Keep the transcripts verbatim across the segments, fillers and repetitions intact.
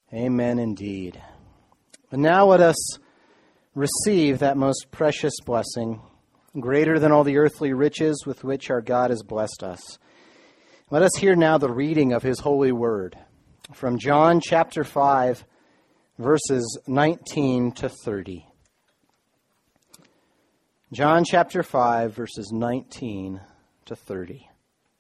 Amen indeed. But now let us receive that most precious blessing, greater than all the earthly riches with which our God has blessed us. Let us hear now the reading of his holy word from John chapter five, verses nineteen to thirty. John chapter five, verses nineteen to thirty.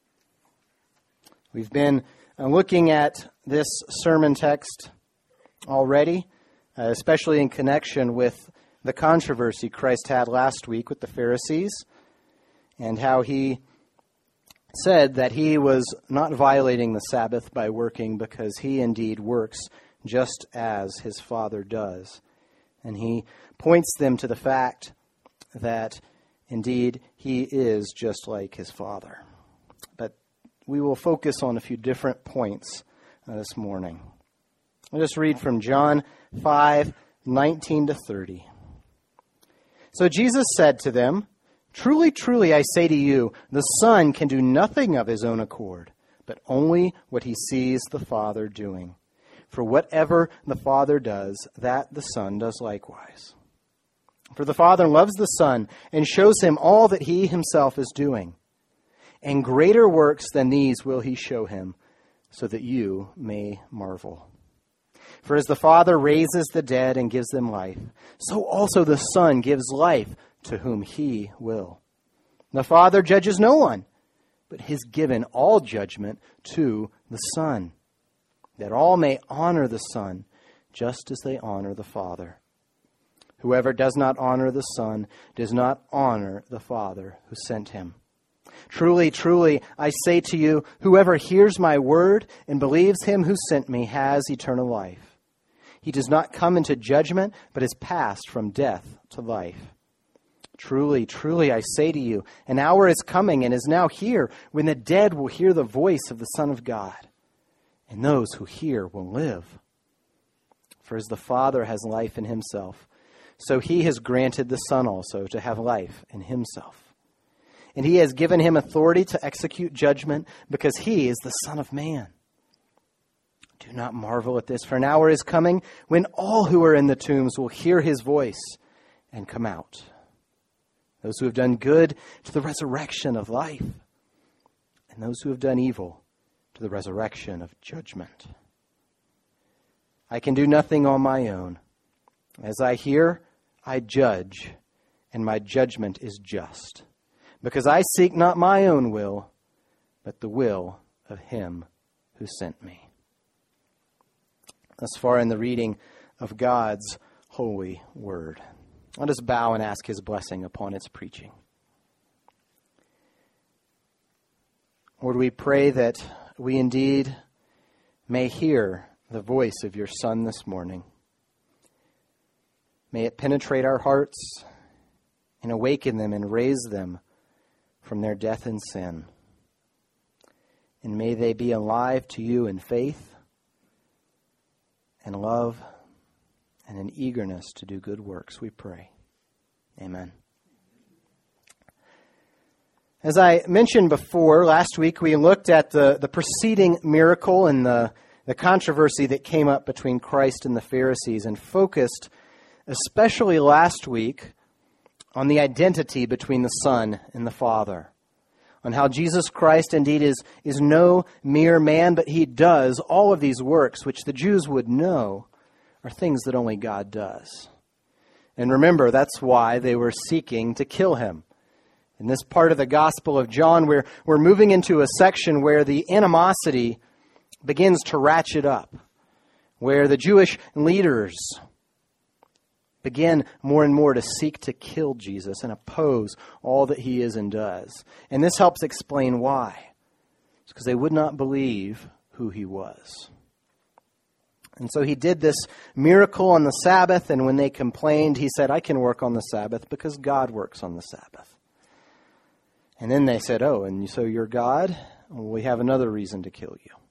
We've been looking at this sermon text already, uh, especially in connection with the controversy Christ had last week with the Pharisees, and how he said that he was not violating the Sabbath by working because he indeed works just as his Father does. And he points them to the fact that indeed he is just like his Father. But we will focus on a few different points uh, this morning. I'll just read from John five, nineteen to thirty. So Jesus said to them, "Truly, truly, I say to you, the Son can do nothing of his own accord, but only what he sees the Father doing. For whatever the Father does, that the Son does likewise. For the Father loves the Son and shows him all that he himself is doing. And greater works than these will he show him, so that you may marvel. For as the Father raises the dead and gives them life, so also the Son gives life to whom he will. The Father judges no one, but has given all judgment to the Son, that all may honor the Son, just as they honor the Father. Whoever does not honor the Son does not honor the Father who sent him. Truly, truly, I say to you, whoever hears my word and believes him who sent me has eternal life. He does not come into judgment, but is passed from death to life. Truly, truly, I say to you, an hour is coming and is now here when the dead will hear the voice of the Son of God, and those who hear will live. For as the Father has life in himself, so he has granted the Son also to have life in himself. And he has given him authority to execute judgment, because he is the Son of Man. Do not marvel at this, for an hour is coming when all who are in the tombs will hear his voice and come out. Those who have done good to the resurrection of life, and those who have done evil to the resurrection of judgment. I can do nothing on my own. As I hear, I judge, and my judgment is just, because I seek not my own will, but the will of him who sent me." Thus far in the reading of God's holy word. Let us bow and ask his blessing upon its preaching. Lord, we pray that we indeed may hear the voice of your Son this morning. May it penetrate our hearts and awaken them and raise them from their death and sin. And may they be alive to you in faith and love and an eagerness to do good works, we pray. Amen. As I mentioned before, last week we looked at the, the preceding miracle and the, the controversy that came up between Christ and the Pharisees, and focused especially last week on the identity between the Son and the Father, on how Jesus Christ indeed is, is no mere man, but he does all of these works, which the Jews would know are things that only God does. And remember, that's why they were seeking to kill him. In this part of the Gospel of John, we're, we're moving into a section where the animosity begins to ratchet up, where the Jewish leaders begin more and more to seek to kill Jesus and oppose all that he is and does. And this helps explain why. It's because they would not believe who he was. And so he did this miracle on the Sabbath, and when they complained, he said, I can work on the Sabbath because God works on the Sabbath. And then they said, oh, and so you're God? Well, we have another reason to kill you.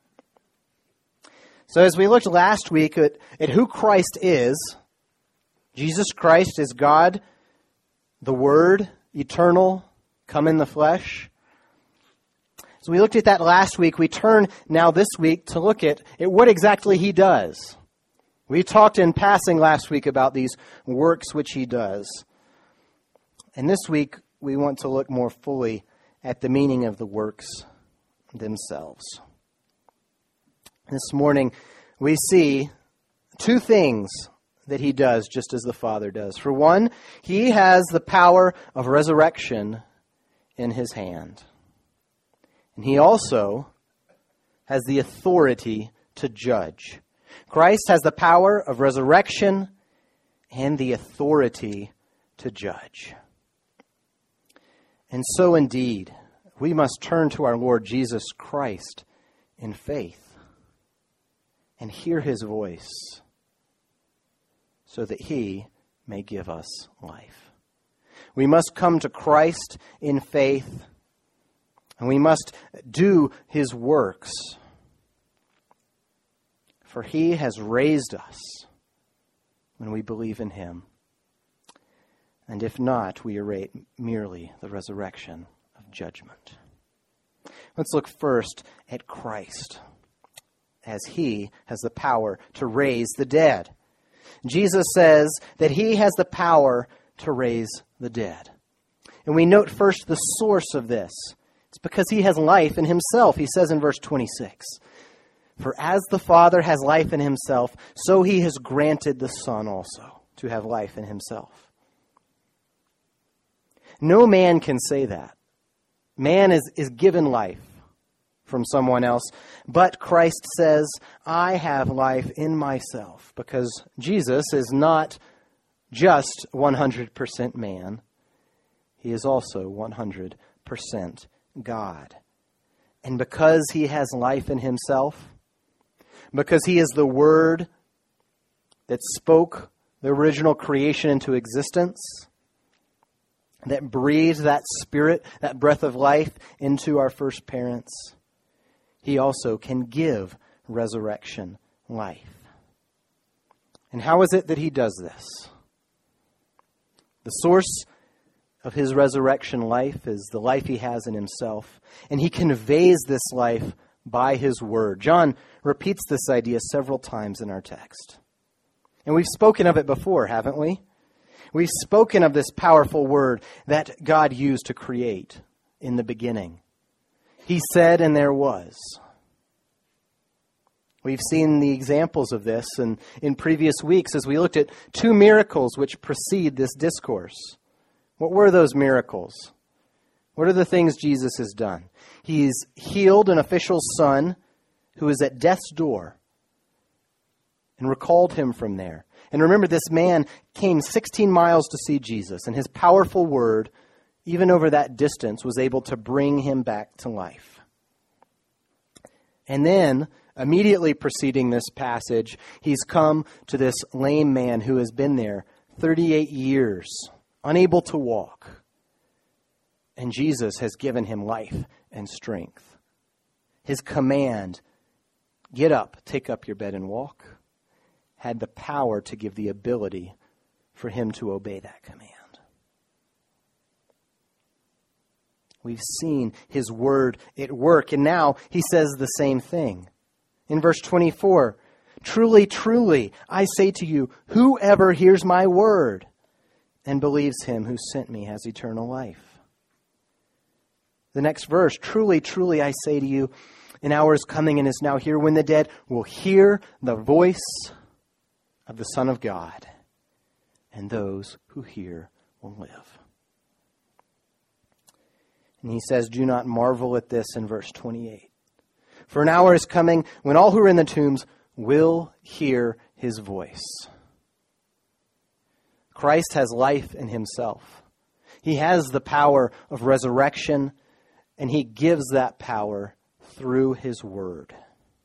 So as we looked last week at, at who Christ is, Jesus Christ is God, the Word, eternal, come in the flesh. So we looked at that last week. We turn now this week to look at, at what exactly he does. We talked in passing last week about these works which he does. And this week we want to look more fully at the meaning of the works themselves. This morning we see two things that he does just as the Father does. For one, he has the power of resurrection in his hand. And he also has the authority to judge. Christ has the power of resurrection and the authority to judge. And so indeed, we must turn to our Lord Jesus Christ in faith and hear his voice so that he may give us life. We must come to Christ in faith, and we must do his works. For he has raised us when we believe in him. And if not, we await merely the resurrection of judgment. Let's look first at Christ, as he has the power to raise the dead. Jesus says that he has the power to raise the dead. And we note first the source of this. It's because he has life in himself. He says in verse twenty-six, "For as the Father has life in himself, so he has granted the Son also to have life in himself." No man can say that. Man is, is given life from someone else, but Christ says, "I have life in myself," because Jesus is not just one hundred percent man. He is also one hundred percent God. And because he has life in himself, because he is the Word that spoke the original creation into existence, that breathed that Spirit, that breath of life into our first parents, he also can give resurrection life. And how is it that he does this? The source of his resurrection life is the life he has in himself, and he conveys this life by his word. John repeats this idea several times in our text. And we've spoken of it before, haven't we? We've spoken of this powerful word that God used to create in the beginning. He said, and there was. We've seen the examples of this in, in previous weeks as we looked at two miracles which precede this discourse. What were those miracles? What are the things Jesus has done? He's healed an official's son who is at death's door and recalled him from there. And remember, this man came sixteen miles to see Jesus, and his powerful word, even over that distance, was able to bring him back to life. And then, immediately preceding this passage, he's come to this lame man who has been there thirty-eight years, unable to walk. And Jesus has given him life and strength. His command, "Get up, take up your bed and walk," had the power to give the ability for him to obey that command. We've seen his word at work, and now he says the same thing. In verse twenty-four, "Truly, truly, I say to you, whoever hears my word and believes him who sent me has eternal life." The next verse, "Truly, truly, I say to you, an hour is coming and is now here when the dead will hear the voice of the Son of God, and those who hear will live." And he says, "Do not marvel at this," in verse twenty-eight. "For an hour is coming when all who are in the tombs will hear his voice." Christ has life in himself. He has the power of resurrection, and he gives that power through his word.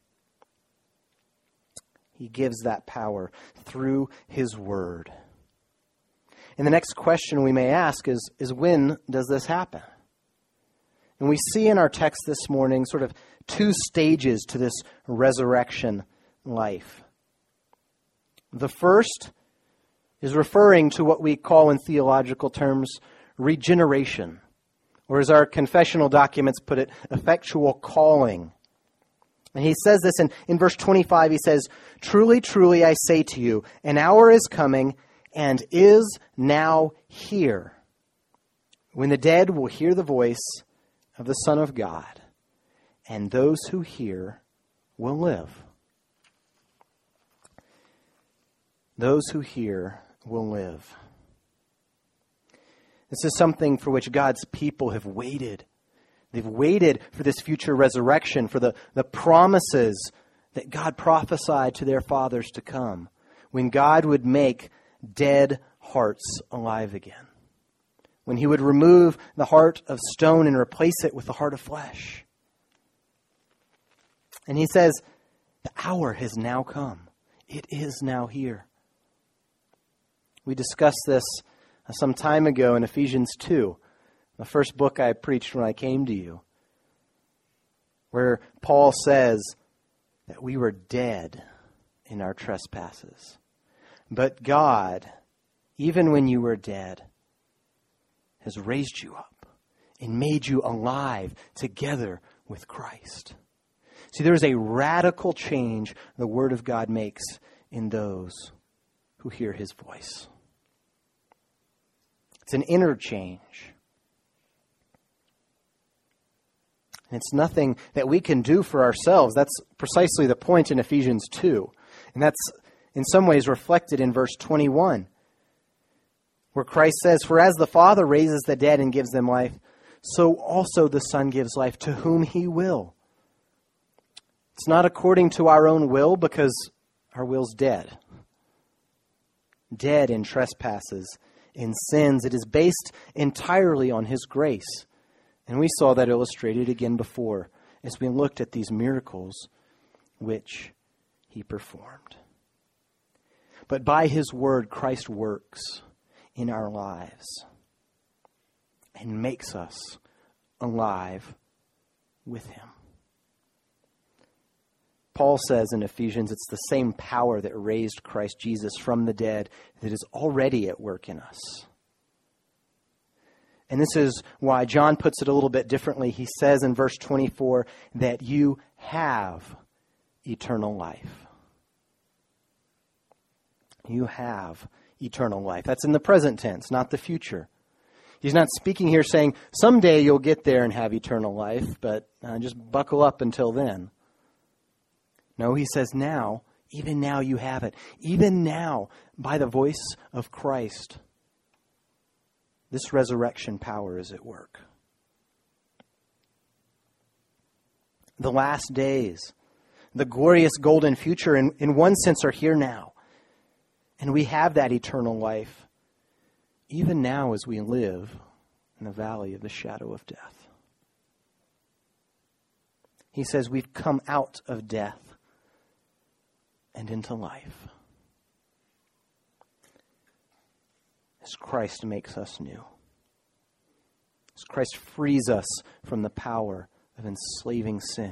He gives that power through his word. And the next question we may ask is, is when does this happen? And we see in our text this morning sort of two stages to this resurrection life. The first is referring to what we call in theological terms regeneration, Or as our confessional documents put it, effectual calling. And he says this in, in verse twenty-five, he says, "Truly, truly, I say to you, an hour is coming and is now here, when the dead will hear the voice of the Son of God, and those who hear will live." Those who hear will live. This is something for which God's people have waited. They've waited for this future resurrection, for the, the promises that God prophesied to their fathers to come, when God would make dead hearts alive again, when he would remove the heart of stone and replace it with the heart of flesh. And he says, the hour has now come. It is now here. We discussed this some time ago in Ephesians two, the first book I preached when I came to you, where Paul says that we were dead in our trespasses. But God, even when you were dead, has raised you up and made you alive together with Christ. See, there is a radical change the Word of God makes in those who hear his voice. It's an inner change. And it's nothing that we can do for ourselves. That's precisely the point in Ephesians two. And that's in some ways reflected in verse twenty-one, where Christ says, "For as the Father raises the dead and gives them life, so also the Son gives life to whom he will." It's not according to our own will, because our will's dead. Dead in trespasses, in sins. It is based entirely on his grace. And we saw that illustrated again before as we looked at these miracles which he performed. But by his word, Christ works in our lives and makes us alive with him. Paul says in Ephesians, it's the same power that raised Christ Jesus from the dead that is already at work in us. And this is why John puts it a little bit differently. He says in verse twenty-four that you have eternal life. You have eternal life. That's in the present tense, not the future. He's not speaking here saying, someday you'll get there and have eternal life, but uh, just buckle up until then. No, he says now, even now you have it. Even now, by the voice of Christ, this resurrection power is at work. The last days, the glorious golden future, in, in one sense, are here now. And we have that eternal life, even now as we live in the valley of the shadow of death. He says we've come out of death and into life, as Christ makes us new, as Christ frees us from the power of enslaving sin.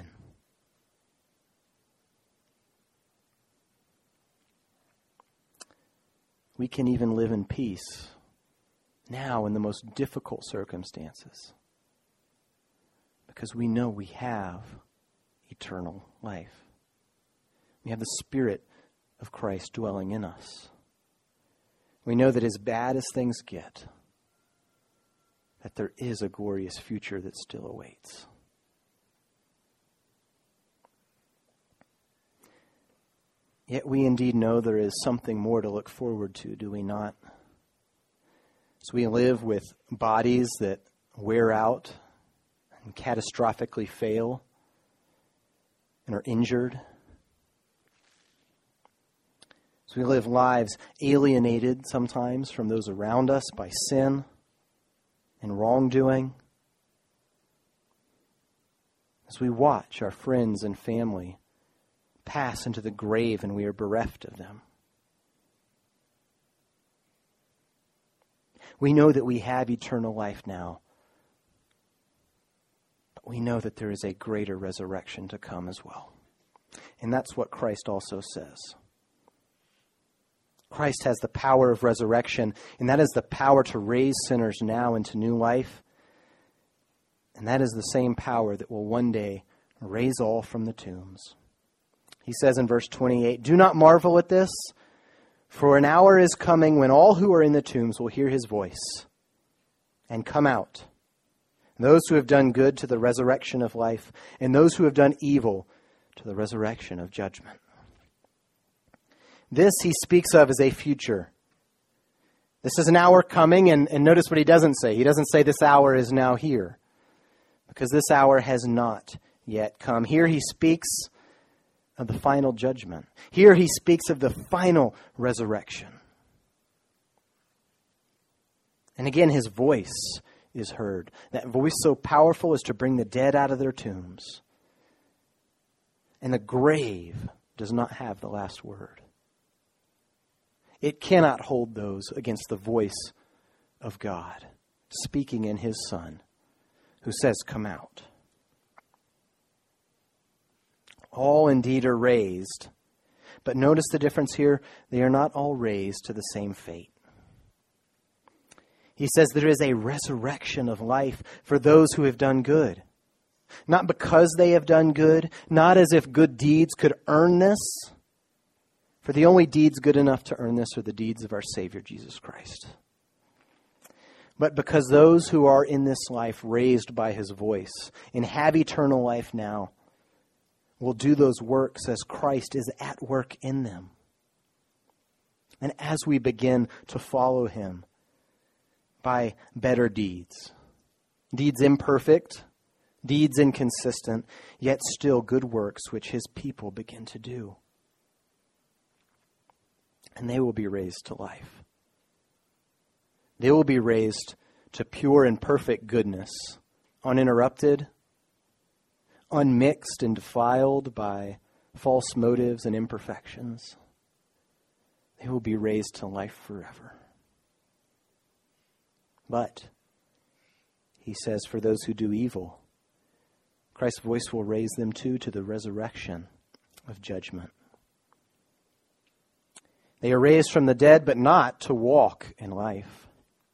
We can even live in peace now in the most difficult circumstances, because we know we have eternal life. We have the Spirit of Christ dwelling in us. We know that as bad as things get, that there is a glorious future that still awaits. Yet we indeed know there is something more to look forward to, do we not? As we live with bodies that wear out and catastrophically fail and are injured. As we live lives alienated sometimes from those around us by sin and wrongdoing. As we watch our friends and family pass into the grave and we are bereft of them. We know that we have eternal life now, but we know that there is a greater resurrection to come as well. And that's what Christ also says. Christ has the power of resurrection, and that is the power to raise sinners now into new life And that is the same power that will one day raise all from the tombs. He says in verse twenty-eight, "Do not marvel at this, for an hour is coming when all who are in the tombs will hear his voice and come out. Those who have done good to the resurrection of life, and those who have done evil to the resurrection of judgment." This he speaks of as a future. This is an hour coming, and, and notice what he doesn't say. He doesn't say this hour is now here, because this hour has not yet come. Here he speaks of the final judgment. Here he speaks of the final resurrection. And again, his voice is heard. That voice so powerful as to bring the dead out of their tombs. And the grave does not have the last word. It cannot hold those against the voice of God speaking in his Son, who says, "Come out." All indeed are raised, but notice the difference here. They are not all raised to the same fate. He says there is a resurrection of life for those who have done good. Not because they have done good, not as if good deeds could earn this. For the only deeds good enough to earn this are the deeds of our Savior, Jesus Christ. But because those who are in this life raised by his voice and have eternal life now will do those works as Christ is at work in them. And as we begin to follow him by better deeds, deeds imperfect, deeds inconsistent, yet still good works which his people begin to do. And they will be raised to life. They will be raised to pure and perfect goodness, uninterrupted, unmixed and defiled by false motives and imperfections. They will be raised to life forever. But, he says, for those who do evil, Christ's voice will raise them too to the resurrection of judgment. They are raised from the dead, but not to walk in life.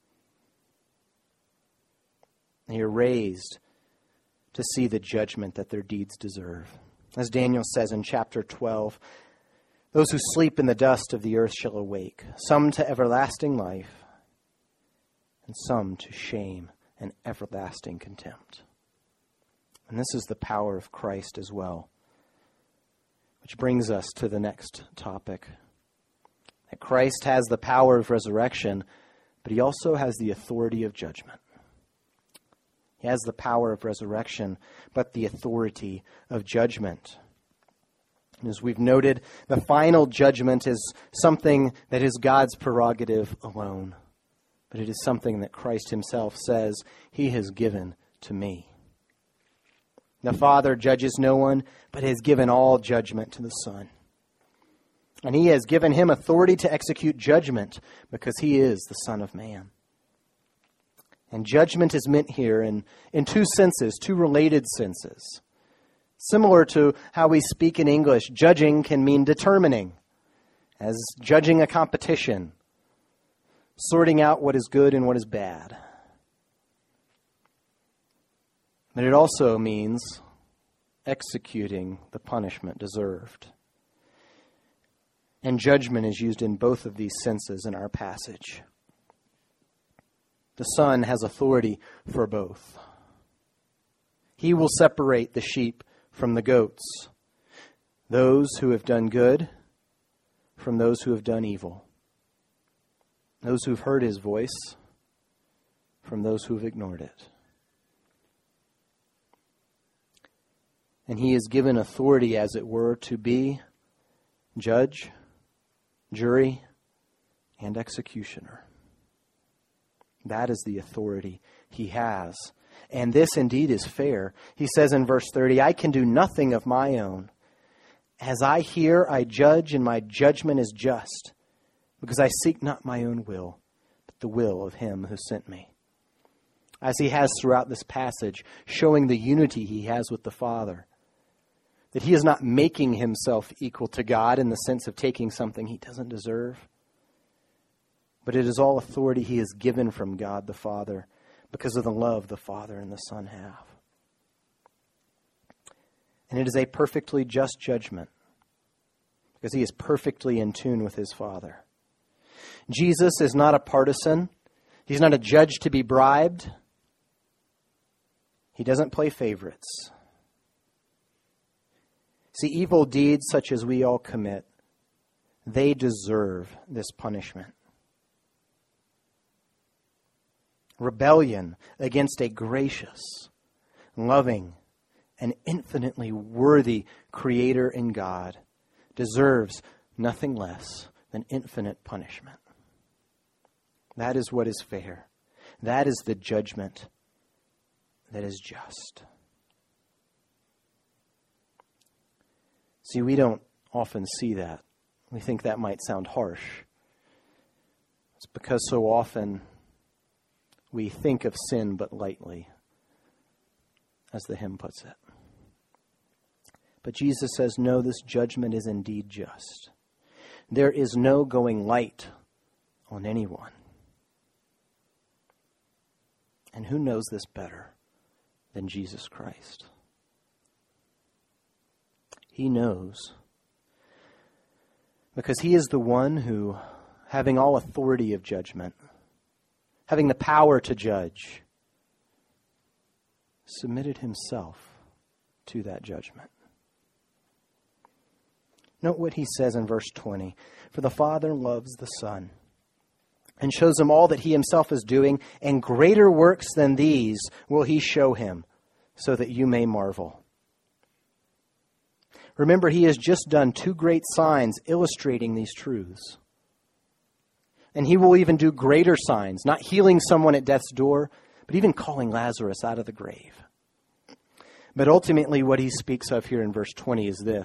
They are raised to see the judgment that their deeds deserve. As Daniel says in chapter twelve, those who sleep in the dust of the earth shall awake, some to everlasting life, and some to shame and everlasting contempt. And this is the power of Christ as well. Which brings us to the next topic. That Christ has the power of resurrection, but he also has the authority of judgment. He has the power of resurrection, but the authority of judgment. And as we've noted, the final judgment is something that is God's prerogative alone. But it is something that Christ himself says he has given to me. The Father judges no one, but has given all judgment to the Son. And he has given him authority to execute judgment because he is the Son of Man. And judgment is meant here in, in two senses, two related senses. Similar to how we speak in English, judging can mean determining, as judging a competition, sorting out what is good and what is bad. But it also means executing the punishment deserved. And judgment is used in both of these senses in our passage. The Son has authority for both. He will separate the sheep from the goats, those who have done good from those who have done evil, those who have heard his voice from those who have ignored it. And he is given authority, as it were, to be judge, jury, and executioner. That is the authority he has. And this indeed is fair. He says in verse thirty, I can do nothing of my own. As I hear, I judge, and my judgment is just, because I seek not my own will, but the will of him who sent me. As he has throughout this passage, showing the unity he has with the Father. That he is not making himself equal to God in the sense of taking something he doesn't deserve. But it is all authority he is given from God the Father because of the love the Father and the Son have. And it is a perfectly just judgment because he is perfectly in tune with his Father. Jesus is not a partisan. He's not a judge to be bribed. He doesn't play favorites. See, evil deeds such as we all commit, they deserve this punishment. Rebellion against a gracious, loving, and infinitely worthy Creator and God deserves nothing less than infinite punishment. That is what is fair. That is the judgment that is just. See, we don't often see that. We think that might sound harsh. It's because so often we think of sin but lightly, as the hymn puts it. But Jesus says, no, this judgment is indeed just. There is no going light on anyone. And who knows this better than Jesus Christ? He knows. Because he is the one who, having all authority of judgment, having the power to judge, submitted himself to that judgment. Note what he says in verse twenty. For the Father loves the Son and shows him all that he himself is doing, and greater works than these will he show him, so that you may marvel. Remember, he has just done two great signs illustrating these truths. And he will even do greater signs, not healing someone at death's door, but even calling Lazarus out of the grave. But ultimately what he speaks of here in verse twenty is this.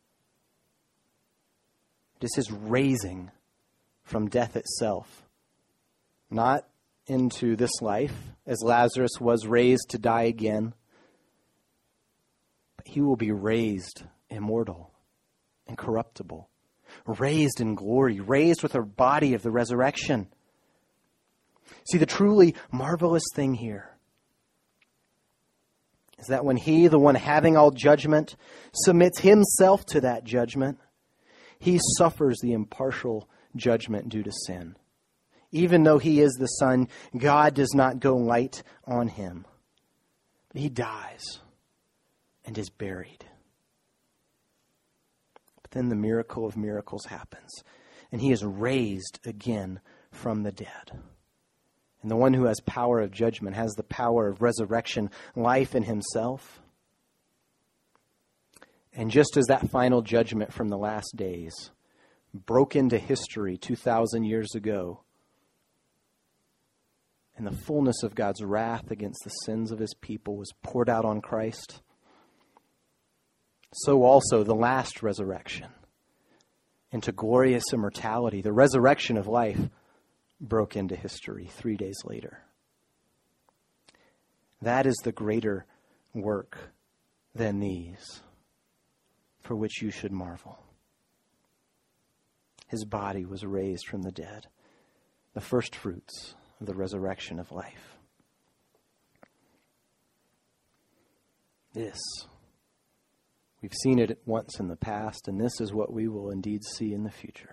It is his raising from death itself. Not into this life, as Lazarus was raised to die again. But he will be raised immortal, incorruptible, raised in glory, raised with a body of the resurrection. See, the truly marvelous thing here is that when he, the one having all judgment, submits himself to that judgment, he suffers the impartial judgment due to sin. Even though he is the Son, God does not go light on him. But he dies and is buried. But then the miracle of miracles happens, and he is raised again from the dead. And the one who has power of judgment has the power of resurrection, life in himself. And just as that final judgment from the last days broke into history two thousand years ago, and the fullness of God's wrath against the sins of his people was poured out on Christ, so also the last resurrection into glorious immortality, the resurrection of life, broke into history three days later. That is the greater work than these, for which you should marvel. His body was raised from the dead, the first fruits of the resurrection of life. This, we've seen it once in the past, and this is what we will indeed see in the future.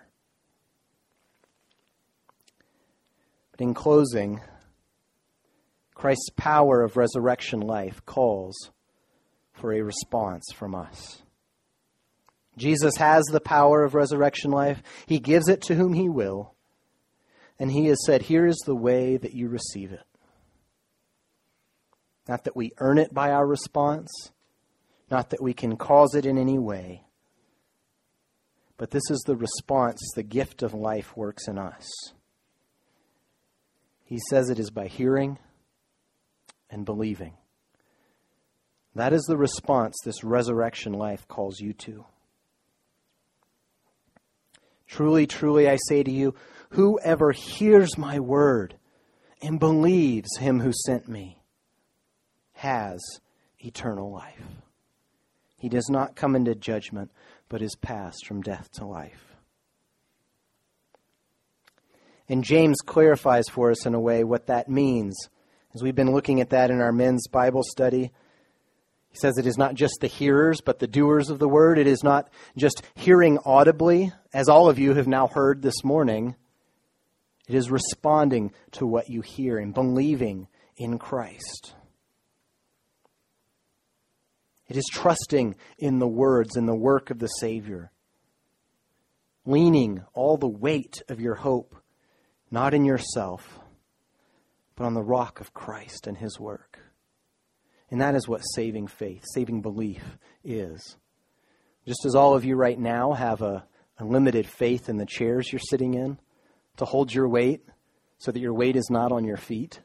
But in closing, Christ's power of resurrection life calls for a response from us. Jesus has the power of resurrection life. He gives it to whom he will. And he has said, here is the way that you receive it. Not that we earn it by our response, not that we can cause it in any way, but this is the response the gift of life works in us. He says it is by hearing and believing. That is the response this resurrection life calls you to. Truly, truly, I say to you, whoever hears my word and believes him who sent me has eternal life. He does not come into judgment, but is passed from death to life. And James clarifies for us in a way what that means. As we've been looking at that in our men's Bible study, He says it is not just the hearers, but the doers of the word. It is not just hearing audibly, as all of you have now heard this morning. It is responding to what you hear and believing in Christ. It is trusting in the words and the work of the Savior. Leaning all the weight of your hope, not in yourself, but on the rock of Christ and His work. And that is what saving faith, saving belief is. Just as all of you right now have a, a limited faith in the chairs you're sitting in to hold your weight so that your weight is not on your feet,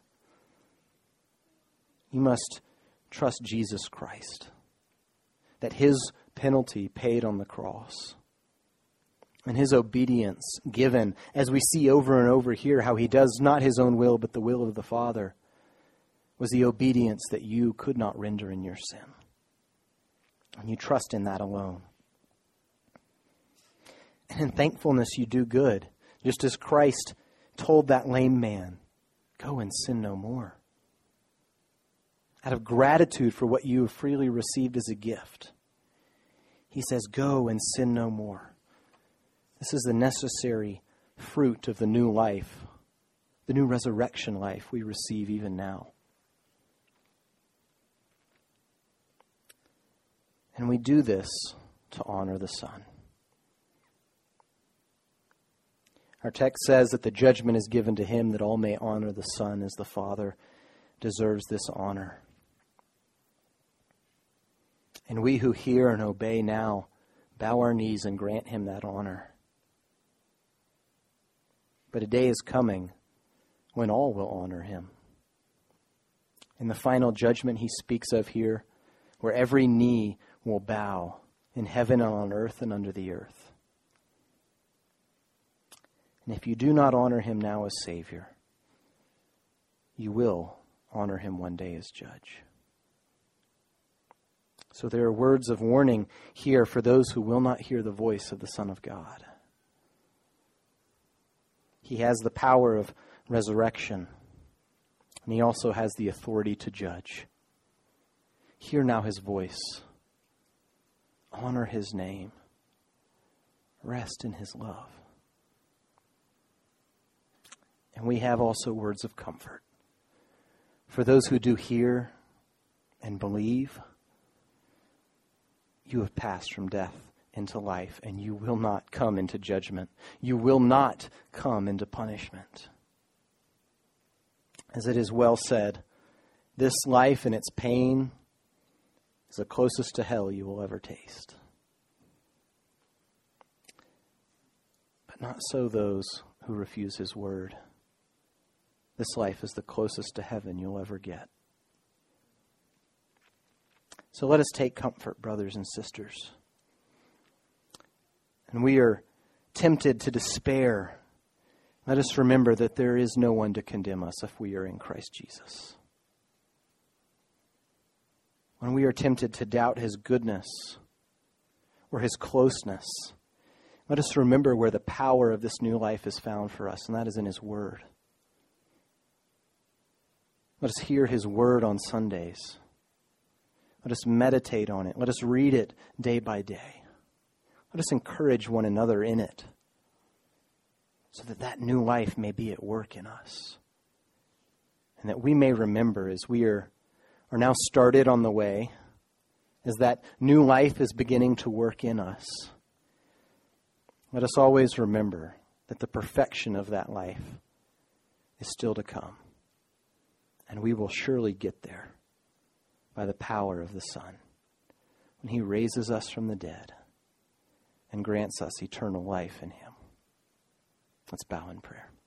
you must trust Jesus Christ, that His penalty paid on the cross and His obedience given, as we see over and over here, how He does not His own will, but the will of the Father, was the obedience that you could not render in your sin. And you trust in that alone. And in thankfulness you do good, just as Christ told that lame man, go and sin no more. Out of gratitude for what you have freely received as a gift, He says, go and sin no more. This is the necessary fruit of the new life, the new resurrection life we receive even now. And we do this to honor the Son. Our text says that the judgment is given to Him that all may honor the Son as the Father deserves this honor. And we who hear and obey now bow our knees and grant Him that honor. But a day is coming when all will honor Him. In the final judgment He speaks of here, where every knee will bow in heaven and on earth and under the earth. And if you do not honor Him now as Savior, you will honor Him one day as Judge. So there are words of warning here for those who will not hear the voice of the Son of God. He has the power of resurrection, and He also has the authority to judge. Hear now His voice. Honor His name. Rest in His love. And we have also words of comfort for those who do hear and believe. You have passed from death into life, and you will not come into judgment. You will not come into punishment. As it is well said, this life and its pain is the closest to hell you will ever taste. But not so those who refuse His word. This life is the closest to heaven you'll ever get. So let us take comfort, brothers and sisters. And we are tempted to despair. Let us remember that there is no one to condemn us if we are in Christ Jesus. When we are tempted to doubt His goodness or His closeness, let us remember where the power of this new life is found for us, and that is in His Word. Let us hear His Word on Sundays. Let us meditate on it. Let us read it day by day. Let us encourage one another in it so that that new life may be at work in us. And that we may remember as we are, are now started on the way, as that new life is beginning to work in us, let us always remember that the perfection of that life is still to come. And we will surely get there by the power of the Son when He raises us from the dead and grants us eternal life in Him. Let's bow in prayer.